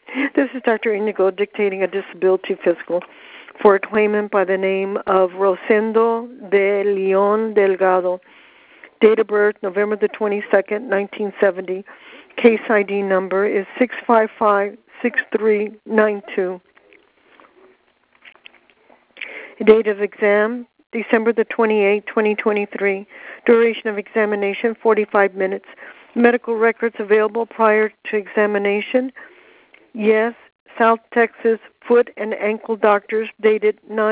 This is Dr. Inigo dictating a disability physical for a claimant by the name of Rosendo de Leon Delgado. Date of birth, November the 22nd, 1970. Case ID number is 6556392. Date of exam, December the 28th, 2023. Duration of examination, 45 minutes. Medical records available prior to examination. Yes, South Texas Foot and Ankle Doctors, dated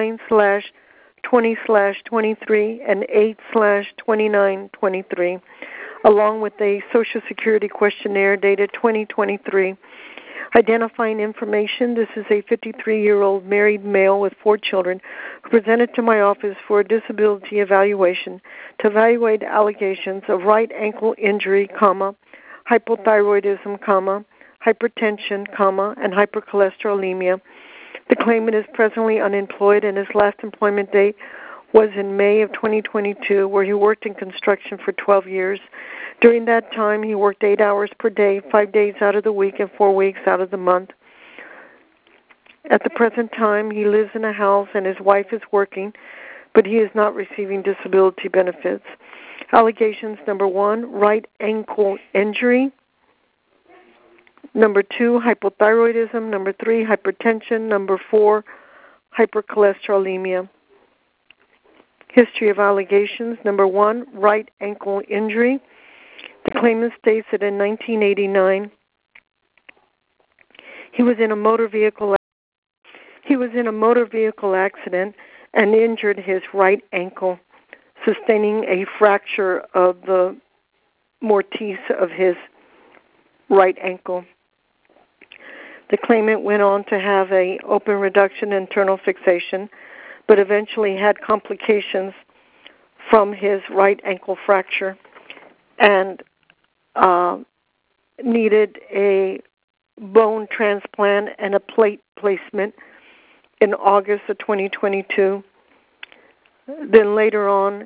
9/20/23 and 8/29/23, along with a Social Security questionnaire dated 2023. Identifying information, this is a 53-year-old married male with 4 children who presented to my office for a disability evaluation to evaluate allegations of right ankle injury, hypothyroidism, hypertension, and hypercholesterolemia. The claimant is presently unemployed, and his last employment date was in May of 2022, where he worked in construction for 12 years. During that time, he worked 8 hours per day, 5 days out of the week, and 4 weeks out of the month. At the present time, he lives in a house, and his wife is working, but he is not receiving disability benefits. Allegations, number 1, right ankle injury. Number 2, hypothyroidism. Number 3, hypertension. Number 4, hypercholesterolemia. History of allegations. Number 1, right ankle injury. The claimant states that in 1989, he was in a motor vehicle accident and injured his right ankle, sustaining a fracture of the mortise of his right ankle. The claimant went on to have an open reduction internal fixation, but eventually had complications from his right ankle fracture and needed a bone transplant and a plate placement in August of 2022. Then later on,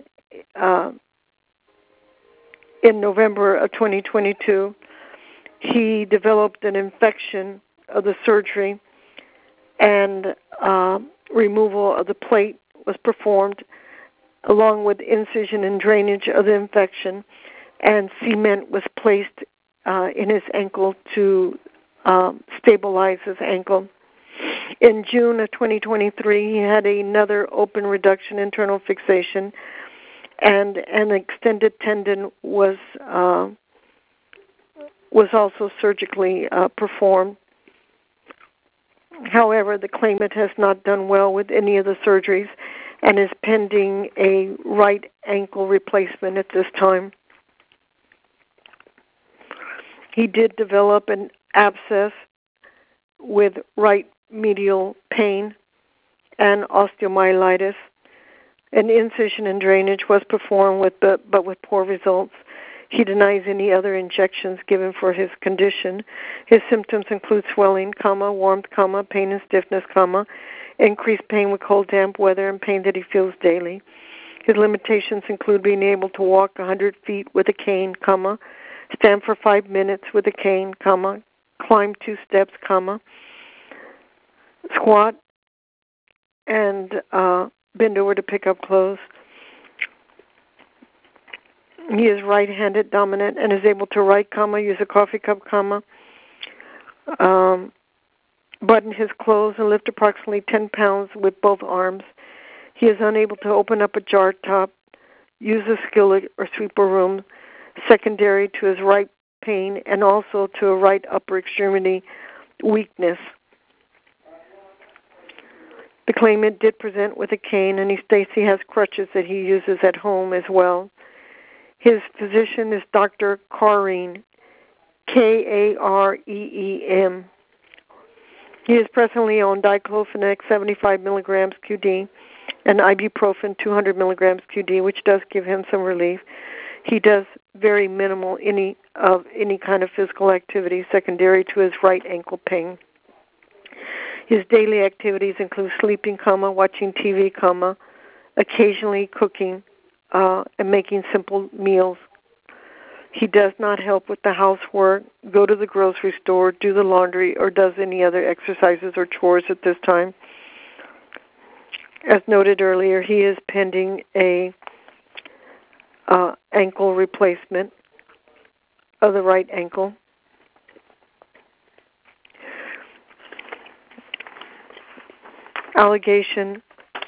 in November of 2022, he developed an infection of the surgery, and removal of the plate was performed, along with incision and drainage of the infection, and cement was placed in his ankle to stabilize his ankle. In June of 2023, he had another open reduction internal fixation, and an extended tendon was also surgically performed. However, the claimant has not done well with any of the surgeries and is pending a right ankle replacement at this time. He did develop an abscess with right medial pain and osteomyelitis. An incision and drainage was performed but with poor results. He denies any other injections given for his condition. His symptoms include swelling, warmth, pain and stiffness, increased pain with cold, damp weather, and pain that he feels daily. His limitations include being able to walk 100 feet with a cane, stand for 5 minutes with a cane, climb 2 steps, squat, and bend over to pick up clothes. He is right-handed dominant and is able to write, use a coffee cup, button his clothes and lift approximately 10 pounds with both arms. He is unable to open up a jar top, use a skillet, or sweep a room, secondary to his right pain and also to a right upper extremity weakness. The claimant did present with a cane, and he states he has crutches that he uses at home as well. His physician is Dr. Kareem, Kareem. He is presently on diclofenac 75 milligrams QD and ibuprofen 200 milligrams QD, which does give him some relief. He does very minimal any kind of physical activity secondary to his right ankle pain. His daily activities include sleeping, watching TV, occasionally cooking, and making simple meals. He does not help with the housework, go to the grocery store, do the laundry, or does any other exercises or chores at this time. As noted earlier, he is pending a ankle replacement of the right ankle. Allegation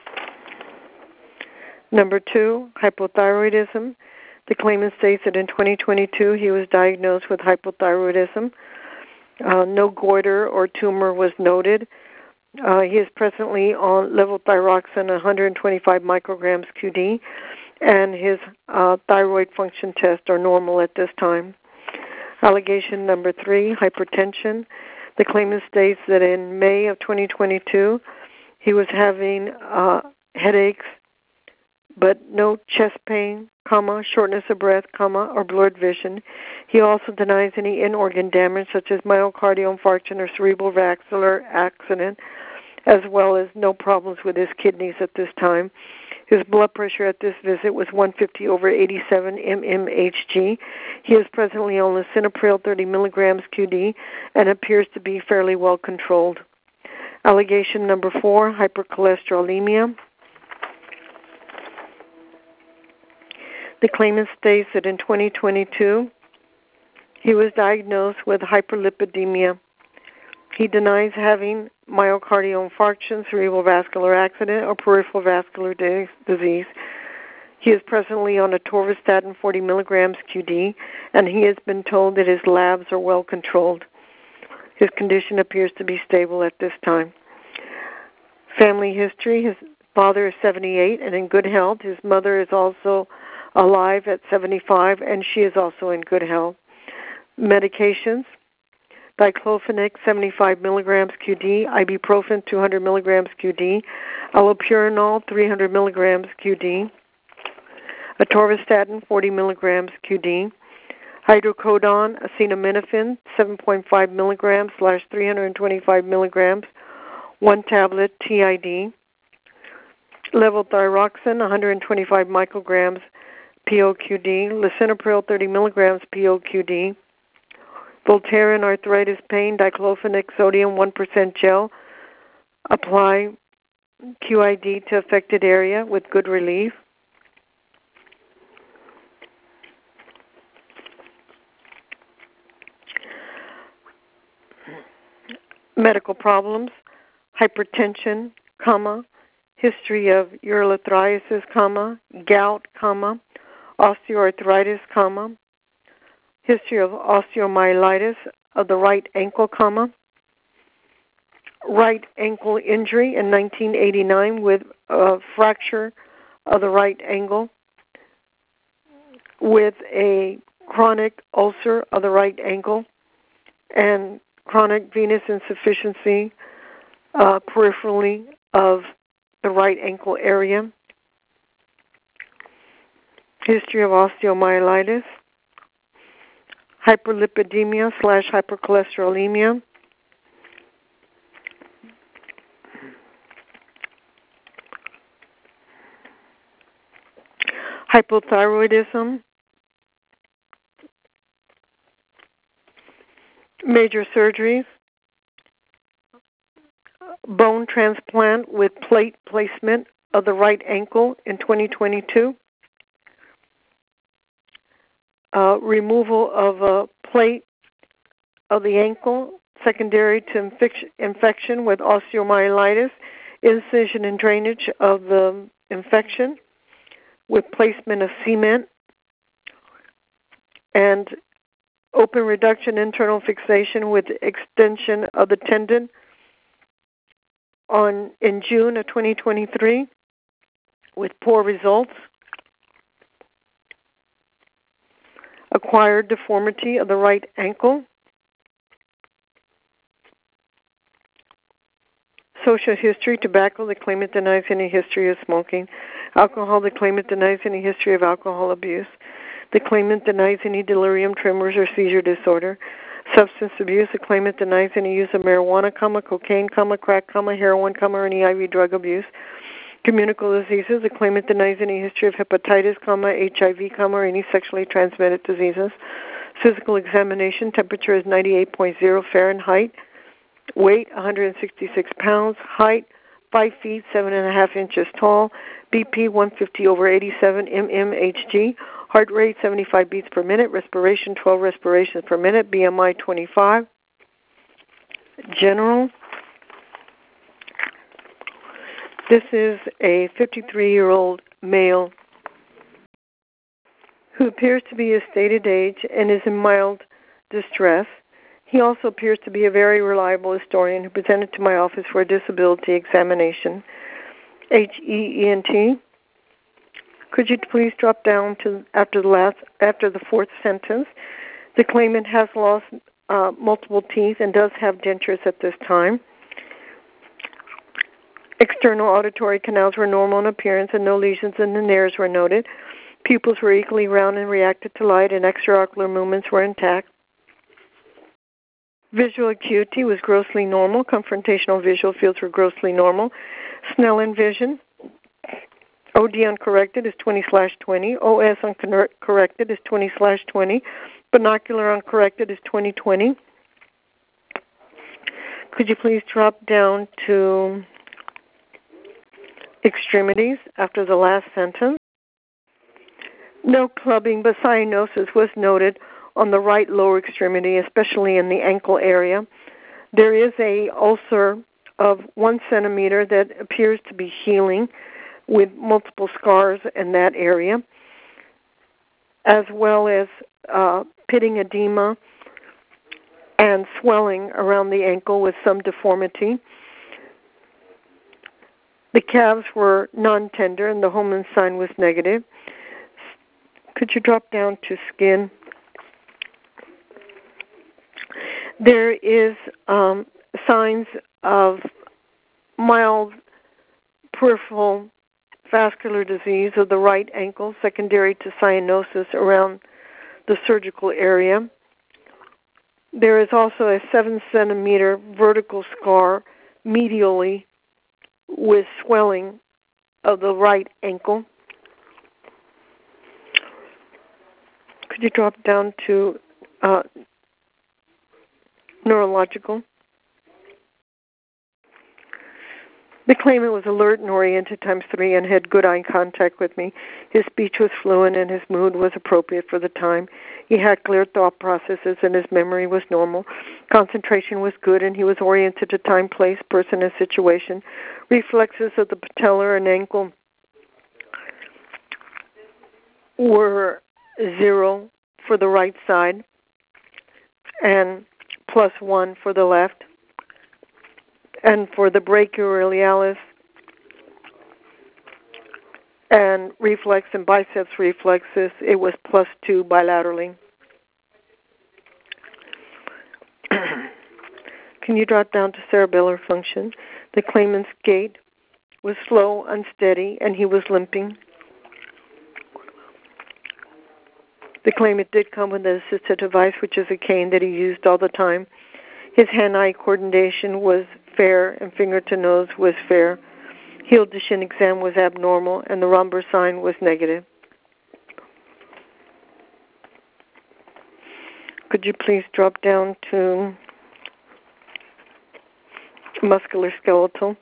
number 2, hypothyroidism. The claimant states that in 2022 he was diagnosed with hypothyroidism. No goiter or tumor was noted. He is presently on levothyroxine 125 micrograms QD, and his thyroid function tests are normal at this time. Allegation number 3, hypertension. The claimant states that in May of 2022 he was having headaches, but no chest pain, shortness of breath, or blurred vision. He also denies any in-organ damage such as myocardial infarction or cerebral vascular accident, as well as no problems with his kidneys at this time. His blood pressure at this visit was 150/87 mmHg. He is presently on lisinopril 30 milligrams QD and appears to be fairly well controlled. Allegation number 4, hypercholesterolemia. The claimant states that in 2022 he was diagnosed with hyperlipidemia. He denies having myocardial infarction, cerebral vascular accident, or peripheral vascular disease. He is presently on atorvastatin 40 milligrams QD, and he has been told that his labs are well controlled. His condition appears to be stable at this time. Family history: his father is 78 and in good health. His mother is also alive at 75, and she is also in good health. Medications: diclofenac 75 milligrams QD, ibuprofen 200 milligrams QD, allopurinol 300 milligrams QD, atorvastatin 40 milligrams QD, hydrocodone, acetaminophen 7.5 milligrams / 325 milligrams, 1 tablet TID, levothyroxine 125 micrograms POQD, lisinopril 30 milligrams POQD, Voltaren arthritis pain, diclofenac sodium 1% gel. Apply QID to affected area with good relief. Medical problems: hypertension, history of urolithiasis, gout, osteoarthritis, history of osteomyelitis of the right ankle, right ankle injury in 1989 with a fracture of the right ankle, with a chronic ulcer of the right ankle, and chronic venous insufficiency peripherally of the right ankle area. History of osteomyelitis, hyperlipidemia / hypercholesterolemia, hypothyroidism, major surgeries, bone transplant with plate placement of the right ankle in 2022, removal of a plate of the ankle secondary to infection with osteomyelitis, incision and drainage of the infection with placement of cement, and open reduction internal fixation with extension of the tendon in June of 2023 with poor results. Acquired deformity of the right ankle. Social history: tobacco. The claimant denies any history of smoking. Alcohol. The claimant denies any history of alcohol abuse. The claimant denies any delirium, tremors, or seizure disorder. Substance abuse. The claimant denies any use of marijuana, cocaine, crack, heroin, or any IV drug abuse. Communicable diseases. The claimant denies any history of hepatitis, HIV, or any sexually transmitted diseases. Physical examination. Temperature is 98.0 Fahrenheit. Weight 166 pounds. Height 5 feet 7.5 inches tall. BP 150/87 mmHg. Heart rate 75 beats per minute. Respiration 12 respirations per minute. BMI 25. General. This is a 53-year-old male who appears to be his stated age and is in mild distress. He also appears to be a very reliable historian who presented to my office for a disability examination. HEENT. Could you please drop down to after the fourth sentence? The claimant has lost multiple teeth and does have dentures at this time. External auditory canals were normal in appearance and no lesions in the nares were noted. Pupils were equally round and reacted to light, and extraocular movements were intact. Visual acuity was grossly normal. Confrontational visual fields were grossly normal. Snellen vision, OD uncorrected is 20/20. OS uncorrected is 20/20. Binocular uncorrected is 20/20. Could you please drop down to extremities after the last sentence? No clubbing, but cyanosis was noted on the right lower extremity, especially in the ankle area. There is a ulcer of 1 centimeter that appears to be healing with multiple scars in that area, as well as pitting edema and swelling around the ankle with some deformity. The calves were non-tender and the Holman sign was negative. Could you drop down to skin? There is signs of mild peripheral vascular disease of the right ankle, secondary to cyanosis around the surgical area. There is also a 7-centimeter vertical scar medially with swelling of the right ankle. Could you drop down to neurological? The claimant was alert and oriented ×3 and had good eye contact with me. His speech was fluent and his mood was appropriate for the time. He had clear thought processes and his memory was normal. Concentration was good and he was oriented to time, place, person, and situation. Reflexes of the patellar and ankle were 0 for the right side and +1 for the left. And for the brachioradialis and reflex and biceps reflexes, it was +2 bilaterally. Can you drop down to cerebellar function? The claimant's gait was slow, unsteady, and he was limping. The claimant did come with an assistive device, which is a cane that he used all the time. His hand-eye coordination was fair and finger to nose was fair. Heel to shin exam was abnormal and the Romberg sign was negative. Could you please drop down to musculoskeletal?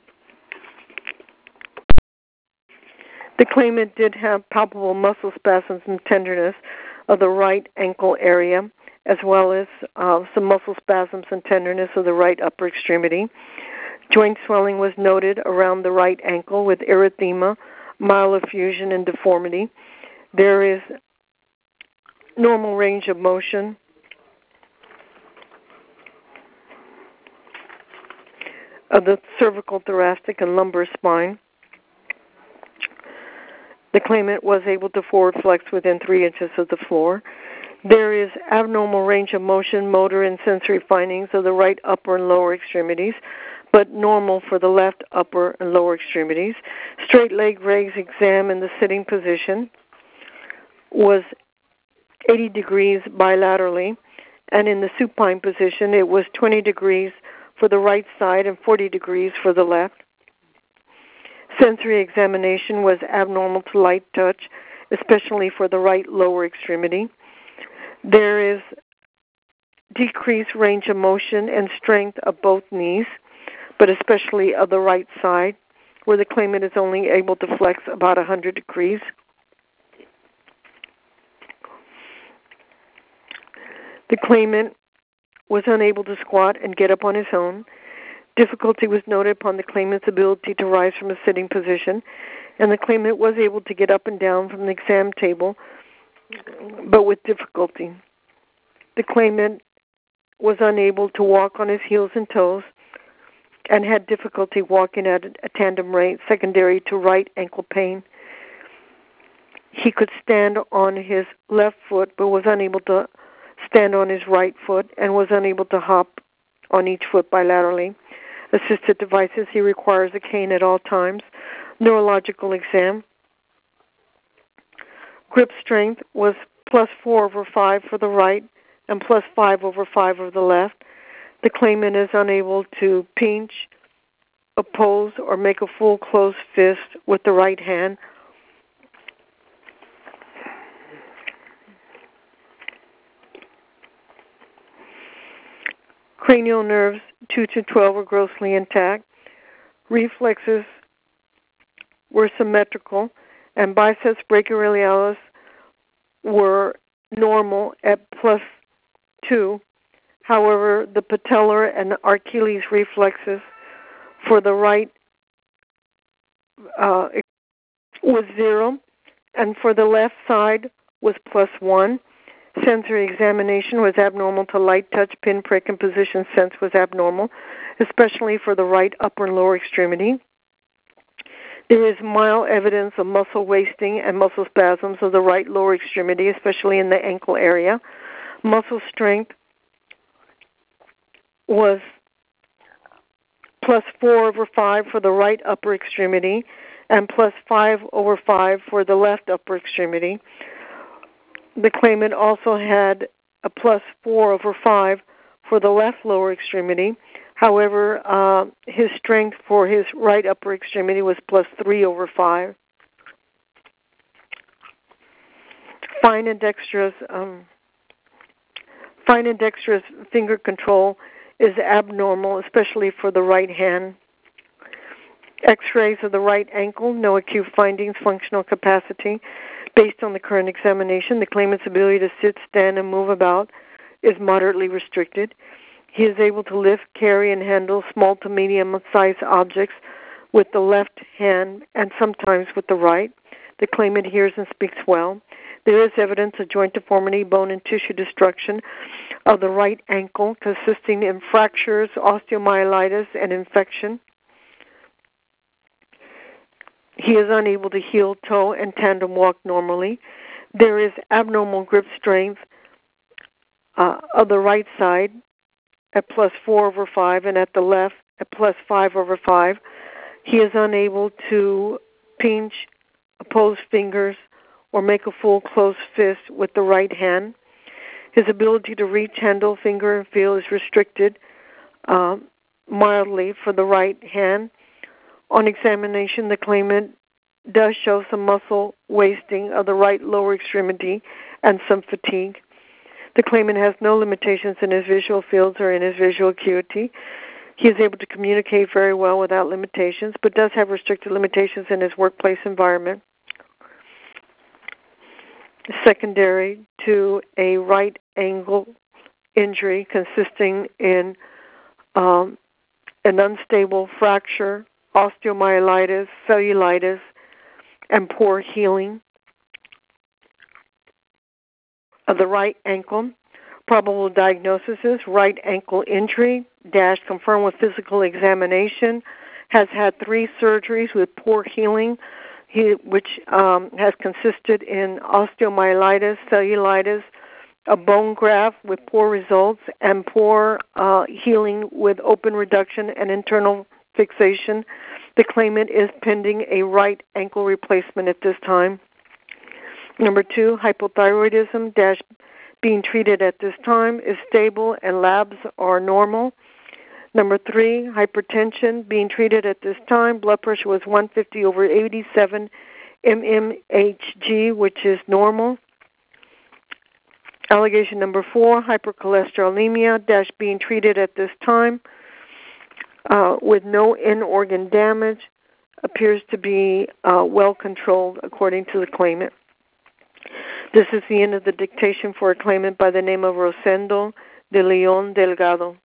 The claimant did have palpable muscle spasms and tenderness of the right ankle area, as well as some muscle spasms and tenderness of the right upper extremity. Joint swelling was noted around the right ankle with erythema, myeloffusion, and deformity. There is normal range of motion. Of the cervical, thoracic, and lumbar spine. The claimant was able to forward flex within 3 inches of the floor. There is abnormal range of motion, motor, and sensory findings of the right upper and lower extremities, but normal for the left upper and lower extremities. Straight leg raise exam in the sitting position was 80 degrees bilaterally, and in the supine position it was 20 degrees for the right side and 40 degrees for the left. Sensory examination was abnormal to light touch, especially for the right lower extremity. There is decreased range of motion and strength of both knees, but especially of the right side, where the claimant is only able to flex about 100 degrees. The claimant was unable to squat and get up on his own. Difficulty was noted upon the claimant's ability to rise from a sitting position, and the claimant was able to get up and down from the exam table, but with difficulty. The claimant was unable to walk on his heels and toes and had difficulty walking at a tandem rate secondary to right ankle pain. He could stand on his left foot but was unable to stand on his right foot and was unable to hop on each foot bilaterally. Assisted devices, he requires a cane at all times. Neurological exam. Grip strength was +4/5 for the right and +5/5 of the left. The claimant is unable to pinch, oppose, or make a full closed fist with the right hand. Cranial nerves 2 to 12 were grossly intact. Reflexes were symmetrical, and biceps brachioradialis were normal at +2. However, the patellar and Achilles reflexes for the right was 0, and for the left side was +1. Sensory examination was abnormal to light touch, pinprick, and position sense was abnormal, especially for the right upper and lower extremity. There is mild evidence of muscle wasting and muscle spasms of the right lower extremity, especially in the ankle area. Muscle strength was +4/5 for the right upper extremity and +5/5 for the left upper extremity. The claimant also had a +4/5 for the left lower extremity. However, his strength for his right upper extremity was +3/5. Fine and dexterous finger control is abnormal, especially for the right hand. X-rays of the right ankle, no acute findings, functional capacity. Based on the current examination, the claimant's ability to sit, stand, and move about is moderately restricted. He is able to lift, carry, and handle small to medium-sized objects with the left hand and sometimes with the right. The claimant hears and speaks well. There is evidence of joint deformity, bone and tissue destruction of the right ankle, consisting in fractures, osteomyelitis, and infection. He is unable to heel toe and tandem walk normally. There is abnormal grip strength of the right side at +4/5 and at the left at +5/5. He is unable to pinch, oppose fingers, or make a full closed fist with the right hand. His ability to reach, handle, finger, and feel is restricted mildly for the right hand. On examination, the claimant does show some muscle wasting of the right lower extremity and some fatigue. The claimant has no limitations in his visual fields or in his visual acuity. He is able to communicate very well without limitations, but does have restricted limitations in his workplace environment. Secondary to a right angle injury consisting in an unstable fracture, osteomyelitis, cellulitis, and poor healing of the right ankle. Probable diagnosis is right ankle injury, confirmed with physical examination, has had 3 surgeries with poor healing, which has consisted in osteomyelitis, cellulitis, a bone graft with poor results, and poor healing with open reduction and internal fixation. The claimant is pending a right ankle replacement at this time. Number 2, hypothyroidism being treated at this time is stable and labs are normal. Number 3, hypertension, being treated at this time. Blood pressure was 150/87 mmHg, which is normal. Allegation number 4, hypercholesterolemia, being treated at this time with no in-organ damage, appears to be well controlled according to the claimant. This is the end of the dictation for a claimant by the name of Rosendo de Leon Delgado.